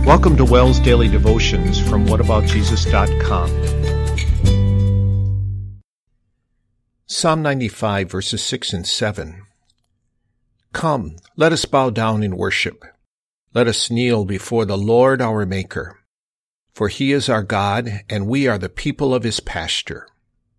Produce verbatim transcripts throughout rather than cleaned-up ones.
Welcome to Wells Daily Devotions from what about jesus dot com. Psalm ninety-five, verses six and seven. Come, let us bow down in worship. Let us kneel before the Lord our Maker. For he is our God, and we are the people of his pasture.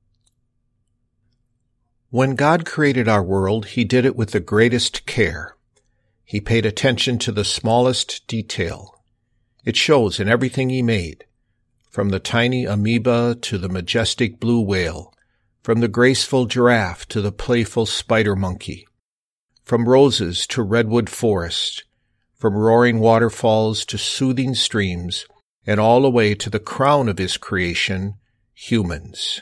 When God created our world, he did it with the greatest care. He paid attention to the smallest detail. It shows in everything he made, from the tiny amoeba to the majestic blue whale, from the graceful giraffe to the playful spider monkey, from roses to redwood forest, from roaring waterfalls to soothing streams, and all the way to the crown of his creation, humans.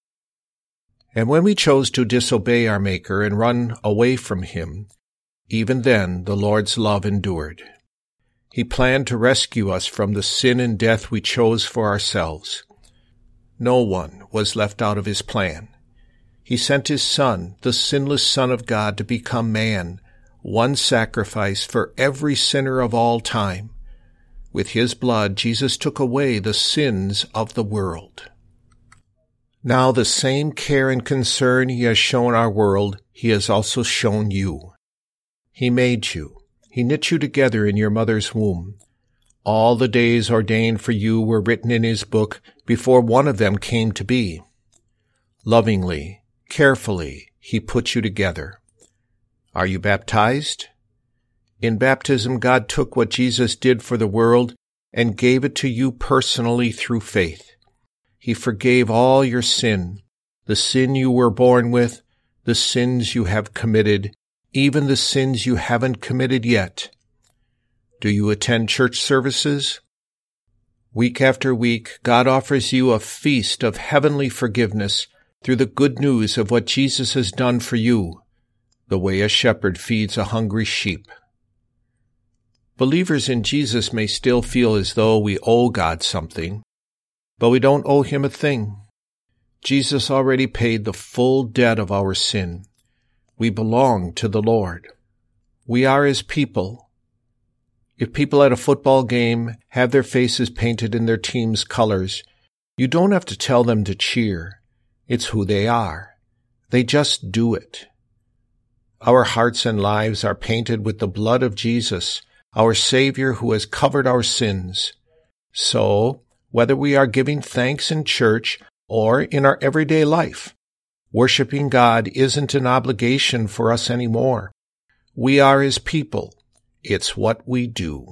And when we chose to disobey our Maker and run away from him, even then the Lord's love endured. He planned to rescue us from the sin and death we chose for ourselves. No one was left out of his plan. He sent his Son, the sinless Son of God, to become man, one sacrifice for every sinner of all time. With his blood, Jesus took away the sins of the world. Now the same care and concern he has shown our world, he has also shown you. He made you. He knit you together in your mother's womb. All the days ordained for you were written in his book before one of them came to be. Lovingly, carefully, he put you together. Are you baptized? In baptism, God took what Jesus did for the world and gave it to you personally through faith. He forgave all your sin, the sin you were born with, the sins you have committed, even the sins you haven't committed yet. Do you attend church services? Week after week, God offers you a feast of heavenly forgiveness through the good news of what Jesus has done for you, the way a shepherd feeds a hungry sheep. Believers in Jesus may still feel as though we owe God something, but we don't owe him a thing. Jesus already paid the full debt of our sin. We belong to the Lord. We are his people. If people at a football game have their faces painted in their team's colors, you don't have to tell them to cheer. It's who they are. They just do it. Our hearts and lives are painted with the blood of Jesus, our Savior who has covered our sins. So, whether we are giving thanks in church or in our everyday life, worshiping God isn't an obligation for us anymore. We are his people. It's what we do.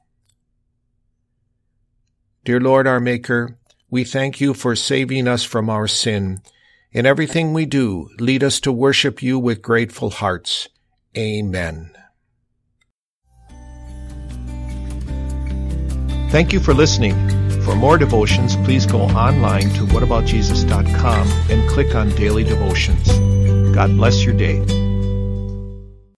Dear Lord, our Maker, we thank you for saving us from our sin. In everything we do, lead us to worship you with grateful hearts. Amen. Thank you for listening. For more devotions, please go online to what about jesus dot com and click on Daily Devotions. God bless your day.